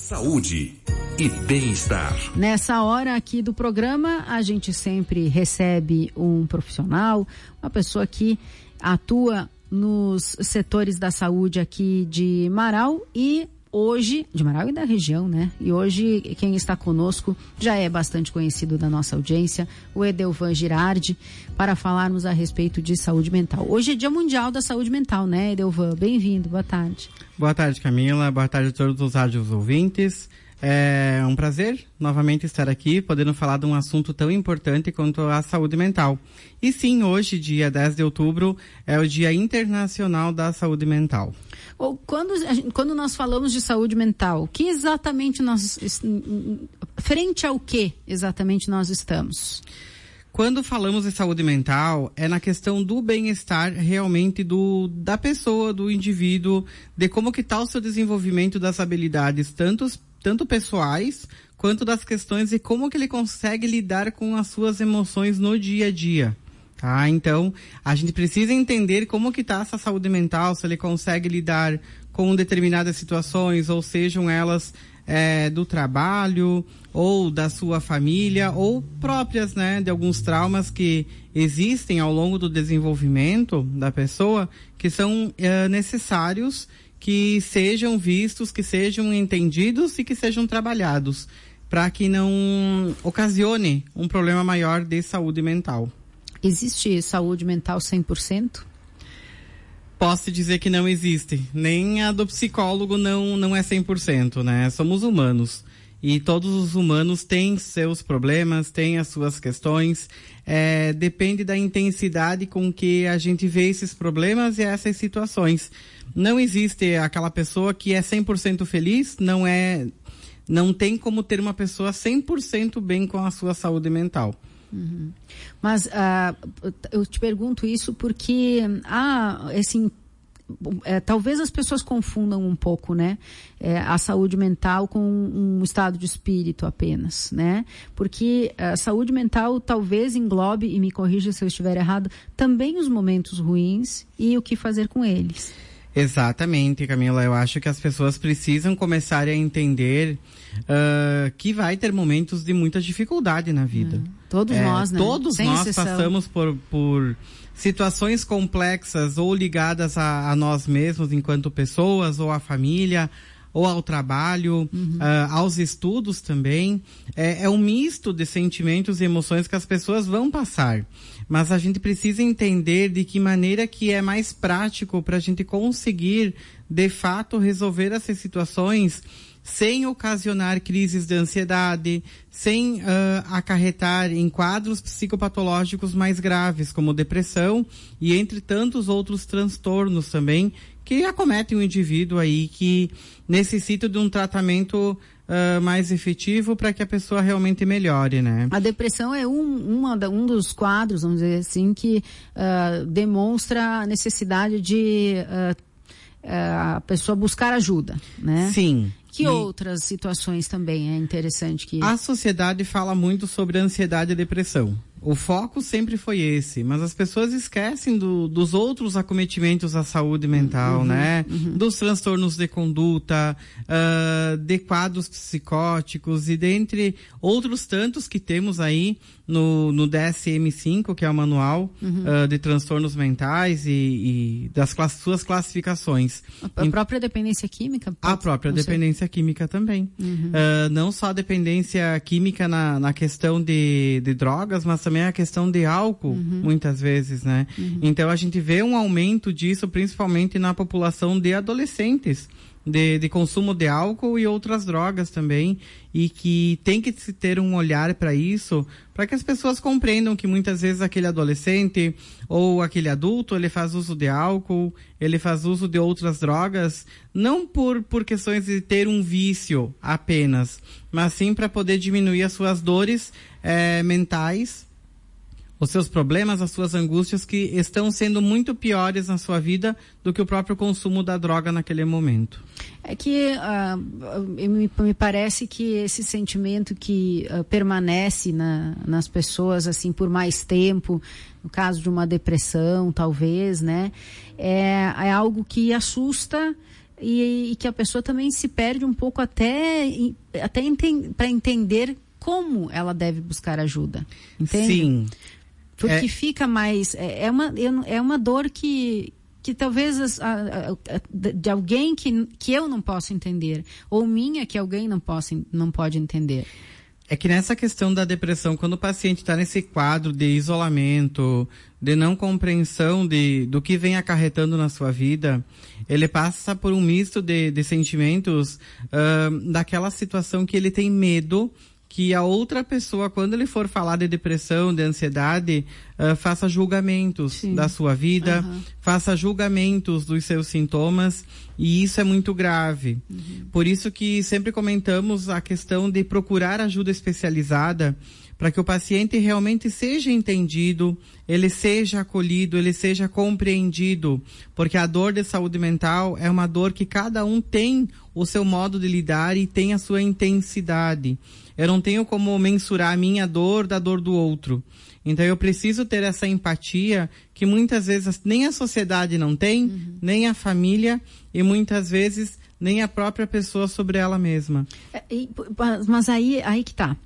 Saúde e bem-estar. Nessa hora aqui do programa, a gente sempre recebe um profissional, uma pessoa que atua nos setores da saúde aqui de Marau e hoje, de Marau e da região, né? E hoje quem está conosco já é bastante conhecido da nossa audiência, o Edelvan Girardi, para falarmos a respeito de saúde mental. Hoje é Dia Mundial da Saúde Mental, né, Edelvan? Bem-vindo, boa tarde. Boa tarde, Camila, boa tarde a todos os rádios ouvintes. É um prazer novamente estar aqui, podendo falar de um assunto tão importante quanto a saúde mental. E sim, hoje, dia 10 de outubro, é o Dia Internacional da Saúde Mental. Quando nós falamos de saúde mental, que exatamente frente ao que exatamente nós estamos? Quando falamos de saúde mental, é na questão do bem-estar realmente da pessoa, do indivíduo, de como que está o seu desenvolvimento das habilidades, tanto pessoais, quanto das questões de como que ele consegue lidar com as suas emoções no dia a dia. Tá? Então, a gente precisa entender como que está essa saúde mental, se ele consegue lidar com determinadas situações, ou sejam elas do trabalho, ou da sua família, ou próprias, né, de alguns traumas que existem ao longo do desenvolvimento da pessoa, que são necessários que sejam vistos, que sejam entendidos e que sejam trabalhados, para que não ocasione um problema maior de saúde mental. Existe saúde mental 100%? Posso dizer que não existe. Nem a do psicólogo não é 100%, né? Somos humanos. E todos os humanos têm seus problemas, têm as suas questões. Depende da intensidade com que a gente vê esses problemas e essas situações. Não existe aquela pessoa que é 100% feliz, não tem como ter uma pessoa 100% bem com a sua saúde mental. Uhum. Mas eu te pergunto isso porque talvez as pessoas confundam um pouco, né, a saúde mental com um estado de espírito apenas, né? Porque a saúde mental talvez englobe, e me corrija se eu estiver errado, também os momentos ruins e o que fazer com eles. Exatamente, Camila. Eu acho que as pessoas precisam começar a entender que vai ter momentos de muita dificuldade na vida. Todos nós, né? Todos Sem nós exceção. passamos por situações complexas ou ligadas a nós mesmos enquanto pessoas, ou à família, ou ao trabalho, aos estudos também. É um misto de sentimentos e emoções que as pessoas vão passar. Mas a gente precisa entender de que maneira que é mais prático para a gente conseguir, de fato, resolver essas situações sem ocasionar crises de ansiedade, sem acarretar em quadros psicopatológicos mais graves, como depressão e entre tantos outros transtornos também, que acometem o indivíduo aí que necessita de um tratamento mais efetivo para que a pessoa realmente melhore, né? A depressão é um dos quadros, vamos dizer assim, que demonstra a necessidade de a pessoa buscar ajuda, né? Sim. Que outras situações também é interessante que... A sociedade fala muito sobre ansiedade e depressão. O foco sempre foi esse, mas as pessoas esquecem dos outros acometimentos à saúde mental, né? Dos transtornos de conduta, de quadros psicóticos e dentre outros tantos que temos aí no DSM-5, que é o manual de transtornos mentais e das suas classificações. A própria dependência química? A própria dependência química também. Não só a dependência química na questão de drogas, mas também a questão de álcool, muitas vezes, né? Então a gente vê um aumento disso, principalmente na população de adolescentes, de consumo de álcool e outras drogas também, e que tem que se ter um olhar para isso, para que as pessoas compreendam que muitas vezes aquele adolescente ou aquele adulto, ele faz uso de álcool, ele faz uso de outras drogas, não por questões de ter um vício apenas, mas sim para poder diminuir as suas dores mentais, os seus problemas, as suas angústias que estão sendo muito piores na sua vida do que o próprio consumo da droga naquele momento. É que me parece que esse sentimento que permanece nas pessoas assim por mais tempo, no caso de uma depressão talvez, né, é algo que assusta e que a pessoa também se perde um pouco até para entender como ela deve buscar ajuda, entende? Sim. Porque fica mais... É uma dor que talvez de alguém que eu não posso entender, ou minha que alguém não pode entender. É que nessa questão da depressão, quando o paciente está nesse quadro de isolamento, de não compreensão do que vem acarretando na sua vida, ele passa por um misto de sentimentos daquela situação que ele tem medo que a outra pessoa, quando ele for falar de depressão, de ansiedade, faça julgamentos da sua vida, faça julgamentos dos seus sintomas, e isso é muito grave. Por isso que sempre comentamos a questão de procurar ajuda especializada para que o paciente realmente seja entendido, ele seja acolhido, ele seja compreendido, porque a dor de saúde mental é uma dor que cada um tem o seu modo de lidar e tem a sua intensidade. Eu não tenho como mensurar a minha dor da dor do outro. Então eu preciso ter essa empatia que muitas vezes nem a sociedade não tem, nem a família e muitas vezes nem a própria pessoa sobre ela mesma. Mas aí que tá.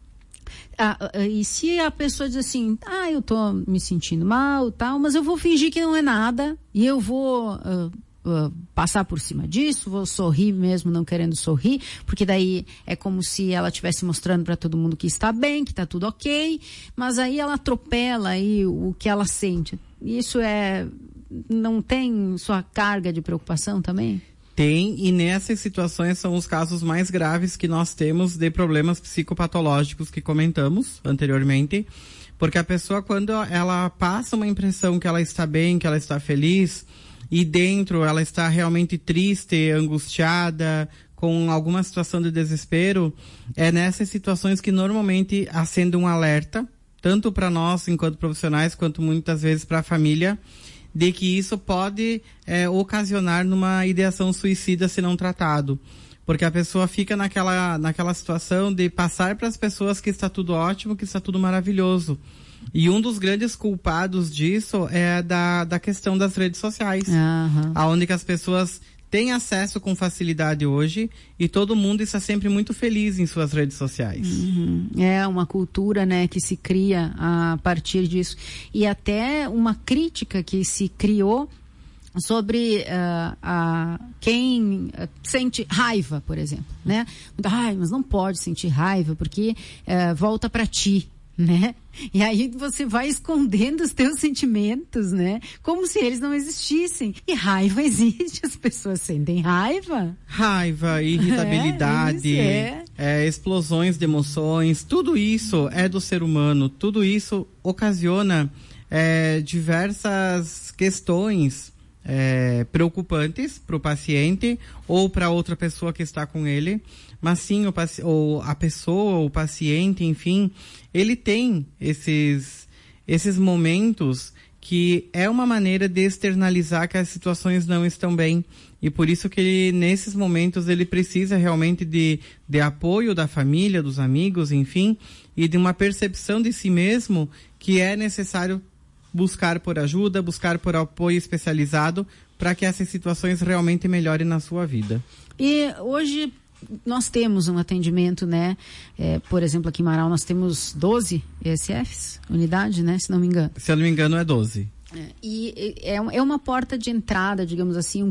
E se a pessoa diz assim, eu tô me sentindo mal, tal, mas eu vou fingir que não é nada e eu vou passar por cima disso, vou sorrir mesmo não querendo sorrir, porque daí é como se ela estivesse mostrando para todo mundo que está bem, que está tudo ok, mas aí ela atropela aí o que ela sente. Isso não tem sua carga de preocupação também? Tem, e nessas situações são os casos mais graves que nós temos de problemas psicopatológicos que comentamos anteriormente, porque a pessoa, quando ela passa uma impressão que ela está bem, que ela está feliz, e dentro ela está realmente triste, angustiada, com alguma situação de desespero, é nessas situações que normalmente acende um alerta, tanto para nós enquanto profissionais, quanto muitas vezes para a família, de que isso pode ocasionar numa ideação suicida se não tratado. Porque a pessoa fica naquela situação de passar para as pessoas que está tudo ótimo, que está tudo maravilhoso. E um dos grandes culpados disso é da questão das redes sociais. Onde que as pessoas têm acesso com facilidade hoje e todo mundo está sempre muito feliz em suas redes sociais. É uma cultura, né, que se cria a partir disso. E até uma crítica que se criou sobre quem sente raiva, por exemplo, né? Mas não pode sentir raiva porque volta para ti, né? E aí você vai escondendo os teus sentimentos, né? Como se eles não existissem. E existe, as pessoas sentem raiva. Raiva, irritabilidade, explosões de emoções, tudo isso é do ser humano, tudo isso ocasiona diversas questões preocupantes para o paciente ou para outra pessoa que está com ele. Mas sim, a pessoa, o paciente, enfim, ele tem esses momentos que é uma maneira de externalizar que as situações não estão bem. E por isso que nesses momentos ele precisa realmente de apoio da família, dos amigos, enfim, e de uma percepção de si mesmo que é necessário buscar por ajuda, buscar por apoio especializado para que essas situações realmente melhorem na sua vida. E hoje nós temos um atendimento, né? Por exemplo, aqui em Marau nós temos 12 ESFs, unidade, né? Se não me engano. Se eu não me engano é 12. E é uma porta de entrada, digamos assim,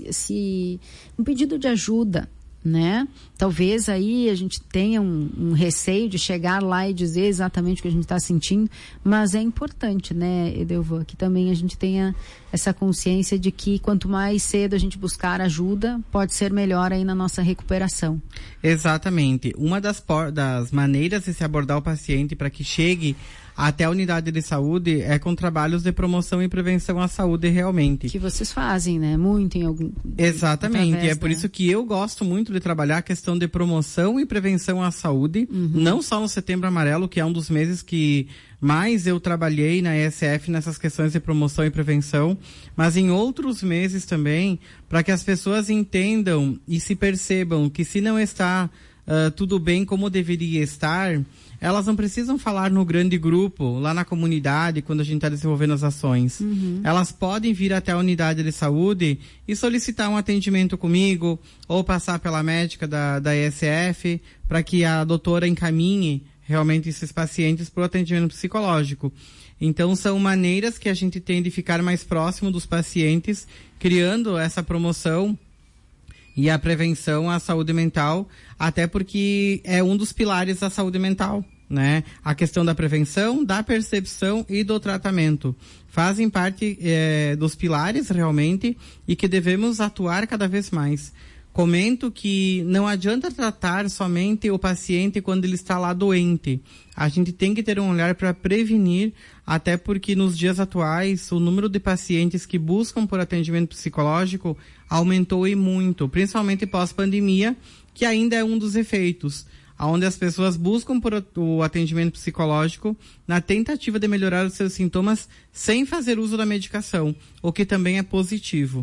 um pedido de ajuda, né? Talvez aí a gente tenha um receio de chegar lá e dizer exatamente o que a gente está sentindo, mas é importante, né, Edelvan, que também a gente tenha essa consciência de que quanto mais cedo a gente buscar ajuda, pode ser melhor aí na nossa recuperação. Exatamente. Uma das maneiras de se abordar o paciente para que chegue até a unidade de saúde é com trabalhos de promoção e prevenção à saúde realmente. Que vocês fazem, né? Muito em algum... Exatamente. É por isso que eu gosto muito de trabalhar a questão de promoção e prevenção à saúde, não só no Setembro Amarelo, que é um dos meses que mais eu trabalhei na ESF nessas questões de promoção e prevenção, mas em outros meses também, para que as pessoas entendam e se percebam que se não está tudo bem como deveria estar, elas não precisam falar no grande grupo, lá na comunidade, quando a gente está desenvolvendo as ações. Elas podem vir até a unidade de saúde e solicitar um atendimento comigo, ou passar pela médica da ESF, para que a doutora encaminhe realmente esses pacientes para o atendimento psicológico. Então, são maneiras que a gente tem de ficar mais próximo dos pacientes, criando essa promoção e a prevenção à saúde mental, até porque é um dos pilares da saúde mental, né? A questão da prevenção, da percepção e do tratamento. Fazem parte dos pilares, realmente, e que devemos atuar cada vez mais. Comento que não adianta tratar somente o paciente quando ele está lá doente. A gente tem que ter um olhar para prevenir, até porque nos dias atuais o número de pacientes que buscam por atendimento psicológico aumentou e muito, principalmente pós-pandemia, que ainda é um dos efeitos, onde as pessoas buscam por o atendimento psicológico na tentativa de melhorar os seus sintomas sem fazer uso da medicação, o que também é positivo.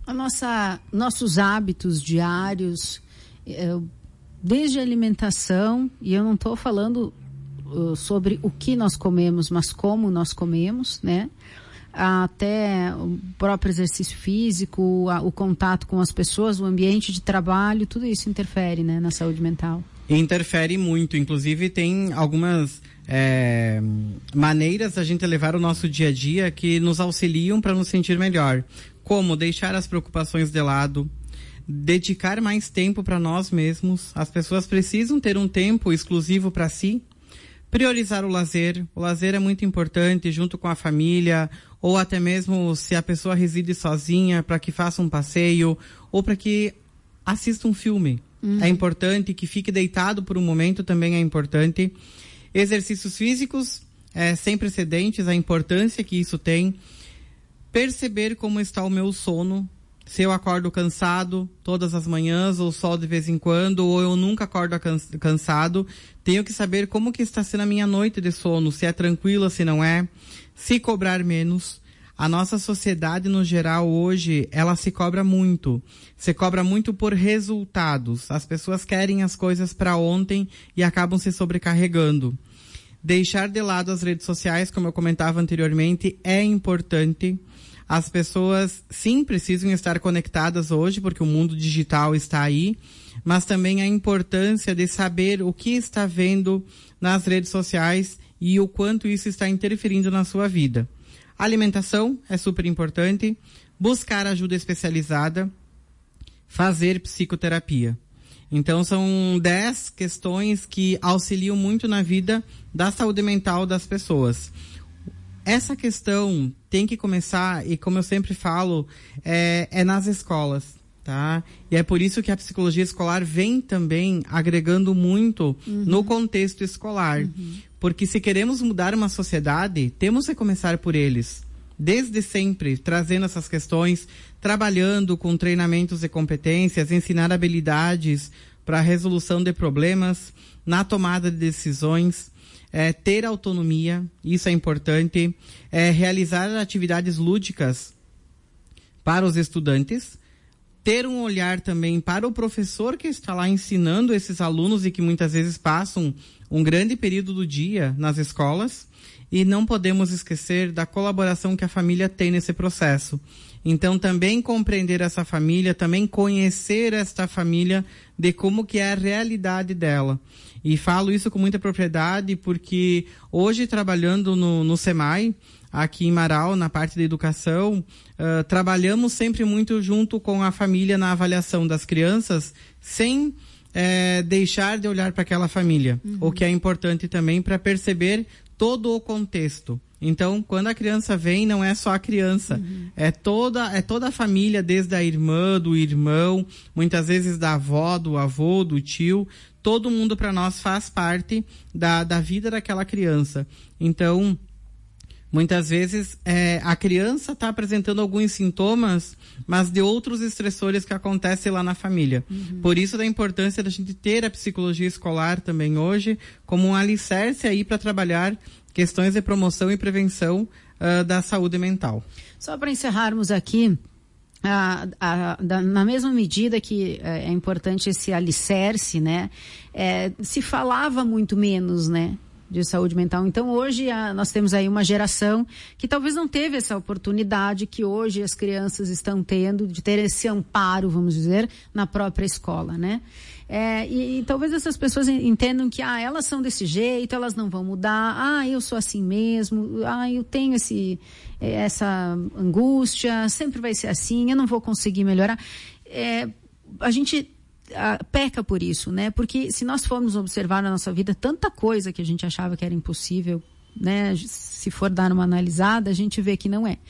Nossos hábitos diários, desde a alimentação, e eu não estou falando sobre o que nós comemos, mas como nós comemos, né? Até o próprio exercício físico, o contato com as pessoas, o ambiente de trabalho, tudo isso interfere, né, na saúde mental. Interfere muito, inclusive tem algumas maneiras da gente levar o nosso dia a dia que nos auxiliam para nos sentir melhor. Como deixar as preocupações de lado, dedicar mais tempo para nós mesmos. As pessoas precisam ter um tempo exclusivo para si. Priorizar o lazer. O lazer é muito importante, junto com a família, ou até mesmo se a pessoa reside sozinha, para que faça um passeio, ou para que assista um filme. É importante que fique deitado por um momento, também é importante. Exercícios físicos, sem precedentes, a importância que isso tem. Perceber como está o meu sono, se eu acordo cansado todas as manhãs, ou só de vez em quando, ou eu nunca acordo cansado. Tenho que saber como que está sendo a minha noite de sono, se é tranquila, se não é. Se cobrar menos. A nossa sociedade, no geral, hoje, ela se cobra muito. Se cobra muito por resultados. As pessoas querem as coisas para ontem e acabam se sobrecarregando. Deixar de lado as redes sociais, como eu comentava anteriormente, é importante. As pessoas, sim, precisam estar conectadas hoje, porque o mundo digital está aí, mas também a importância de saber o que está vendo nas redes sociais e o quanto isso está interferindo na sua vida. Alimentação é super importante, buscar ajuda especializada, fazer psicoterapia. Então, são 10 questões que auxiliam muito na vida da saúde mental das pessoas. Essa questão tem que começar, e como eu sempre falo, é nas escolas, tá? E é por isso que a psicologia escolar vem também agregando muito no contexto escolar. Porque se queremos mudar uma sociedade, temos que começar por eles. Desde sempre, trazendo essas questões, trabalhando com treinamentos e competências, ensinar habilidades para a resolução de problemas, na tomada de decisões, ter autonomia, isso é importante, realizar atividades lúdicas para os estudantes, ter um olhar também para o professor que está lá ensinando esses alunos e que muitas vezes passam um grande período do dia nas escolas, e não podemos esquecer da colaboração que a família tem nesse processo. Então, também compreender essa família, também conhecer esta família de como que é a realidade dela. E falo isso com muita propriedade porque hoje, trabalhando no SEMAI, aqui em Marau, na parte da educação, trabalhamos sempre muito junto com a família na avaliação das crianças, sem deixar de olhar para aquela família. O que é importante também para perceber todo o contexto. Então, quando a criança vem, não é só a criança, é toda a família, desde a irmã, do irmão, muitas vezes da avó, do avô, do tio, todo mundo para nós faz parte da vida daquela criança. Então, muitas vezes a criança está apresentando alguns sintomas, mas de outros estressores que acontecem lá na família. Por isso da importância da gente ter a psicologia escolar também hoje como um alicerce aí para trabalhar questões de promoção e prevenção da saúde mental. Só para encerrarmos aqui, na mesma medida que é importante esse alicerce, né? Se falava muito menos, né? De saúde mental. Então, hoje, nós temos aí uma geração que talvez não teve essa oportunidade que hoje as crianças estão tendo de ter esse amparo, vamos dizer, na própria escola, né? E talvez essas pessoas entendam que, elas são desse jeito, elas não vão mudar, eu sou assim mesmo, eu tenho essa angústia, sempre vai ser assim, eu não vou conseguir melhorar. A gente peca por isso, né? Porque se nós formos observar na nossa vida tanta coisa que a gente achava que era impossível, né? Se for dar uma analisada, a gente vê que não é.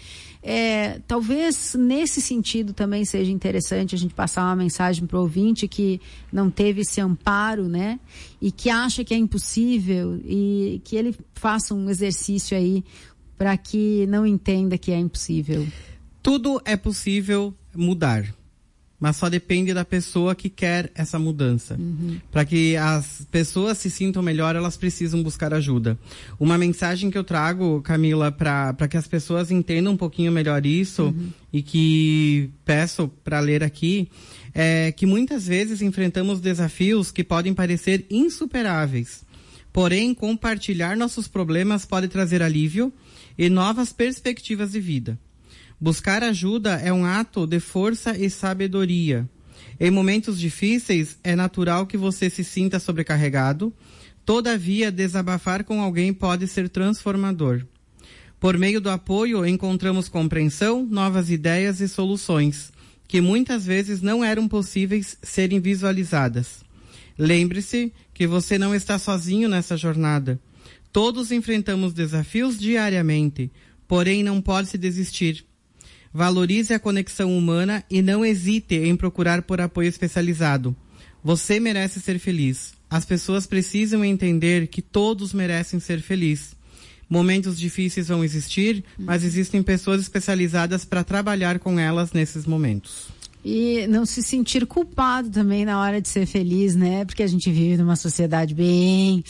Talvez nesse sentido também seja interessante a gente passar uma mensagem para o ouvinte que não teve esse amparo, né? E que acha que é impossível e que ele faça um exercício aí para que não entenda que é impossível. Tudo é possível mudar, mas só depende da pessoa que quer essa mudança. Para que as pessoas se sintam melhor, elas precisam buscar ajuda. Uma mensagem que eu trago, Camila, para que as pessoas entendam um pouquinho melhor isso, e que peço para ler aqui, é que muitas vezes enfrentamos desafios que podem parecer insuperáveis. Porém, compartilhar nossos problemas pode trazer alívio e novas perspectivas de vida. Buscar ajuda é um ato de força e sabedoria. Em momentos difíceis, é natural que você se sinta sobrecarregado. Todavia, desabafar com alguém pode ser transformador. Por meio do apoio, encontramos compreensão, novas ideias e soluções, que muitas vezes não eram possíveis serem visualizadas. Lembre-se que você não está sozinho nessa jornada. Todos enfrentamos desafios diariamente, porém não pode se desistir. Valorize a conexão humana e não hesite em procurar por apoio especializado. Você merece ser feliz. As pessoas precisam entender que todos merecem ser felizes. Momentos difíceis vão existir, mas existem pessoas especializadas para trabalhar com elas nesses momentos. E não se sentir culpado também na hora de ser feliz, né? Porque a gente vive numa sociedade bem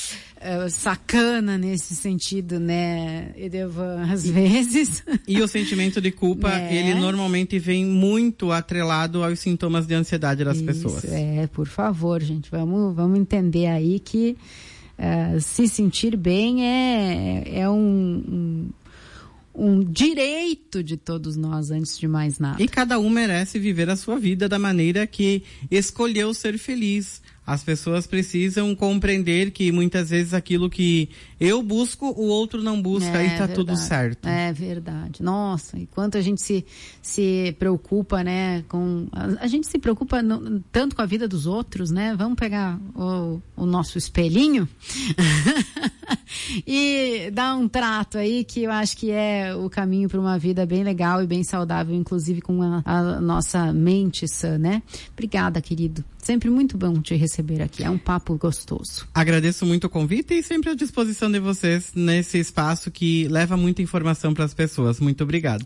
sacana nesse sentido, né, Edevan, às vezes. E o sentimento de culpa, ele normalmente vem muito atrelado aos sintomas de ansiedade das pessoas. Por favor, gente, vamos entender aí que se sentir bem é um direito de todos nós, antes de mais nada. E cada um merece viver a sua vida da maneira que escolheu ser feliz. As pessoas precisam compreender que muitas vezes aquilo que eu busco, o outro não busca, e tá tudo certo. É verdade. Nossa, e quanto a gente se preocupa, né, a gente se preocupa tanto com a vida dos outros, né? Vamos pegar o nosso espelhinho e dar um trato aí que eu acho que é o caminho para uma vida bem legal e bem saudável, inclusive com a nossa mente sã, né? Obrigada, querido. Sempre muito bom te receber aqui. É um papo gostoso. Agradeço muito o convite e sempre à disposição de vocês nesse espaço que leva muita informação para as pessoas. Muito obrigado.